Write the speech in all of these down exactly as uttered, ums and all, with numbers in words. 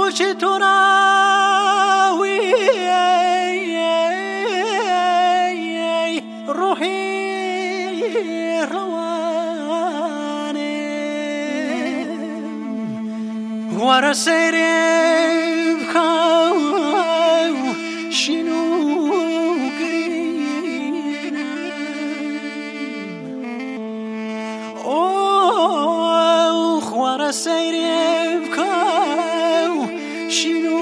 گوش تو راوی روحی روانه ورا سیری بکاو شنو گرین اوه ورا سیری بکاو شنو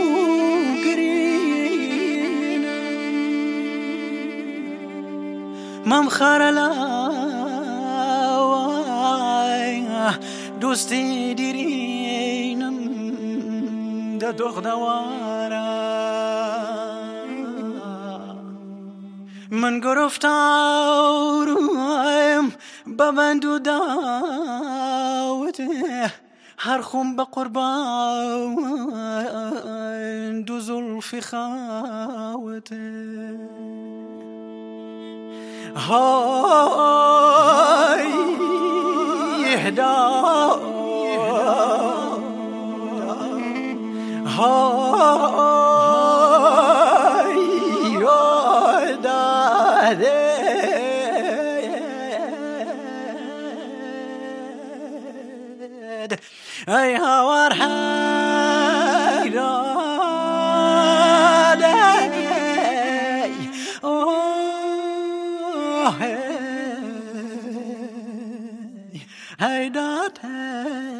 گرین مم خرلا دوستی دیرینم ده دختوارا من گرفتارم ببندو داوته هر خون به قربان دو زلف خاوته های اهدا های داده ای هوار های داده ای داده